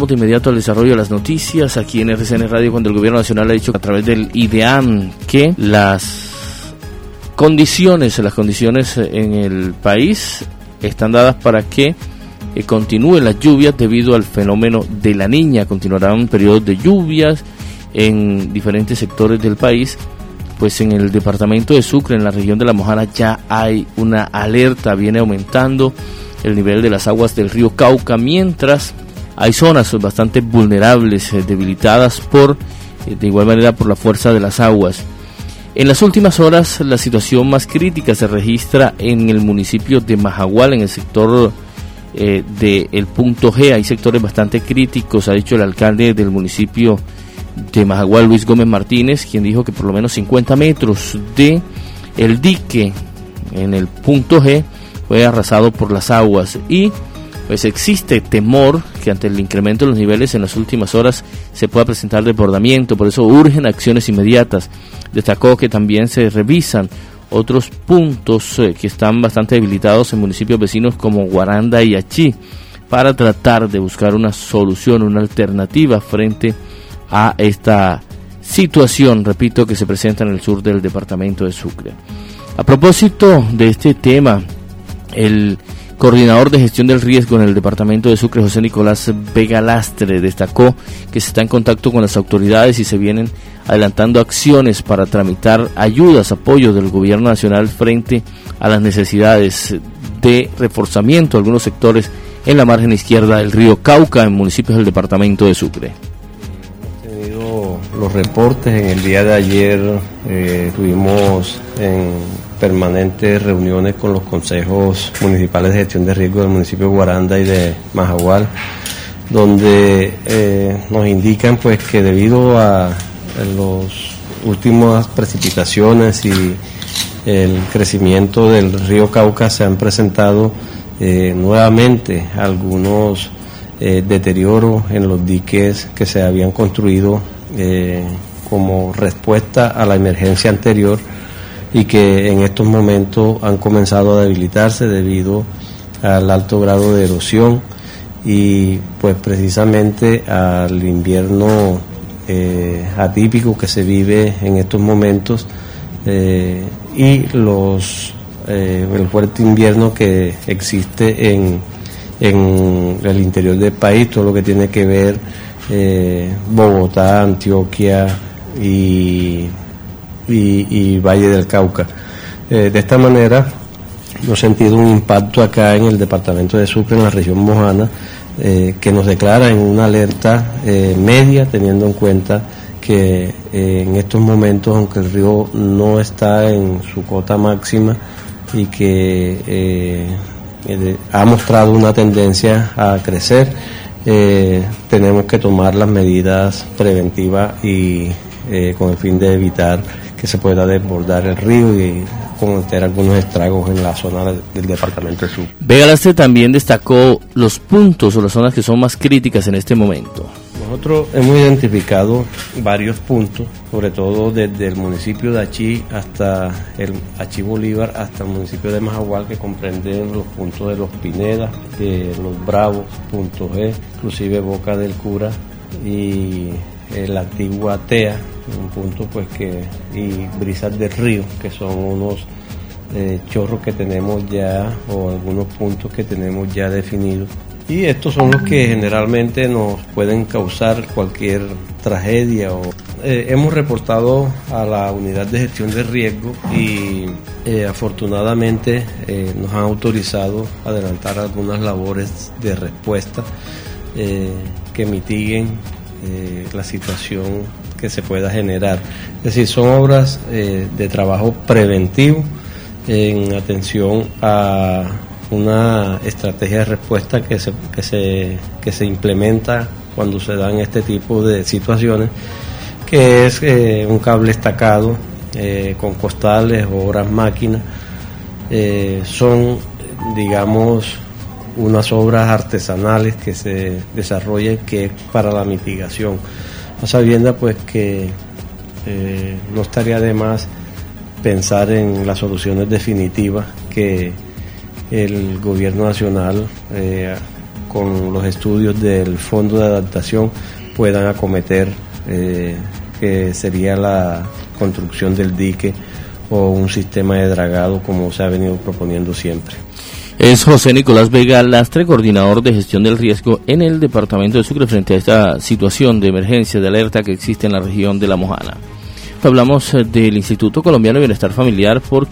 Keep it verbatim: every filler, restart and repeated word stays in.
pasamos de inmediato al desarrollo de las noticias aquí en R C N Radio, cuando el gobierno nacional ha dicho a través del IDEAM que las condiciones, las condiciones en el país están dadas para que eh, continúen las lluvias debido al fenómeno de la Niña. Continuarán periodos de lluvias en diferentes sectores del país. Pues en el departamento de Sucre, en la región de La Mojana, ya hay una alerta, viene aumentando el nivel de las aguas del río Cauca, mientras hay zonas bastante vulnerables, eh, debilitadas por, eh, de igual manera por la fuerza de las aguas. En las últimas horas, la situación más crítica se registra en el municipio de Majagual, en el sector eh, del punto G. Hay sectores bastante críticos, ha dicho el alcalde del municipio de Majagual, Luis Gómez Martínez, quien dijo que por lo menos cincuenta metros de el dique en el punto G fue arrasado por las aguas, y pues existe temor que ante el incremento de los niveles en las últimas horas se pueda presentar desbordamiento. Por eso urgen acciones inmediatas. Destacó que también se revisan otros puntos eh, que están bastante debilitados en municipios vecinos como Guaranda y Achí, para tratar de buscar una solución, una alternativa frente a esta situación, repito, que se presenta en el sur del departamento de Sucre. A propósito de este tema, el coordinador de gestión del riesgo en el departamento de Sucre, José Nicolás Vega Lastre, destacó que se está en contacto con las autoridades y se vienen adelantando acciones para tramitar ayudas, apoyo del gobierno nacional frente a las necesidades de reforzamiento de algunos sectores en la margen izquierda del río Cauca, en municipios del departamento de Sucre. Los reportes en el día de ayer eh, estuvimos en permanentes reuniones con los consejos municipales de gestión de riesgo del municipio de Guaranda y de Majagual, donde eh, nos indican pues que debido a, a las últimas precipitaciones y el crecimiento del río Cauca se han presentado eh, nuevamente algunos eh, deterioros en los diques que se habían construido Eh, como respuesta a la emergencia anterior, y que en estos momentos han comenzado a debilitarse debido al alto grado de erosión y pues precisamente al invierno eh, atípico que se vive en estos momentos eh, y los eh, el fuerte invierno que existe en, en el interior del país, todo lo que tiene que ver Eh, Bogotá, Antioquia y, y, y Valle del Cauca. Eh, de esta manera hemos sentido un impacto acá en el departamento de Sucre, en la región mojana, eh, que nos declara en una alerta eh, media, teniendo en cuenta que eh, en estos momentos, aunque el río no está en su cota máxima y que eh, eh, ha mostrado una tendencia a crecer, Eh, tenemos que tomar las medidas preventivas y eh, con el fin de evitar que se pueda desbordar el río y cometer algunos estragos en la zona del, del departamento del sur. Vega Lastre también destacó los puntos o las zonas que son más críticas en este momento. Nosotros hemos identificado varios puntos, sobre todo desde el municipio de Achí hasta el Achí Bolívar, hasta el municipio de Majagual, que comprenden los puntos de Los Pinedas, eh, Los Bravos, Punto G, inclusive Boca del Cura y eh, la antigua Tea, un punto pues que, y Brisas del Río, que son unos eh, chorros que tenemos ya, o algunos puntos que tenemos ya definidos. Y estos son los que generalmente nos pueden causar cualquier tragedia. O, eh, hemos reportado a la unidad de gestión de riesgo y eh, afortunadamente eh, nos han autorizado a adelantar algunas labores de respuesta eh, que mitiguen eh, la situación que se pueda generar. Es decir, son obras eh, de trabajo preventivo en atención a una estrategia de respuesta que se, que se, que se implementa cuando se dan este tipo de situaciones, que es eh, un cable estacado eh, con costales o obras máquinas. Eh, son, digamos, unas obras artesanales que se desarrollan que es para la mitigación, a sabienda pues que eh, no estaría de más pensar en las soluciones definitivas que el gobierno nacional, eh, con los estudios del Fondo de Adaptación puedan acometer, eh, que sería la construcción del dique o un sistema de dragado como se ha venido proponiendo siempre. Es José Nicolás Vega Lastre, coordinador de gestión del riesgo en el departamento de Sucre frente a esta situación de emergencia, de alerta que existe en la región de La Mojana. Hablamos del Instituto Colombiano de Bienestar Familiar porque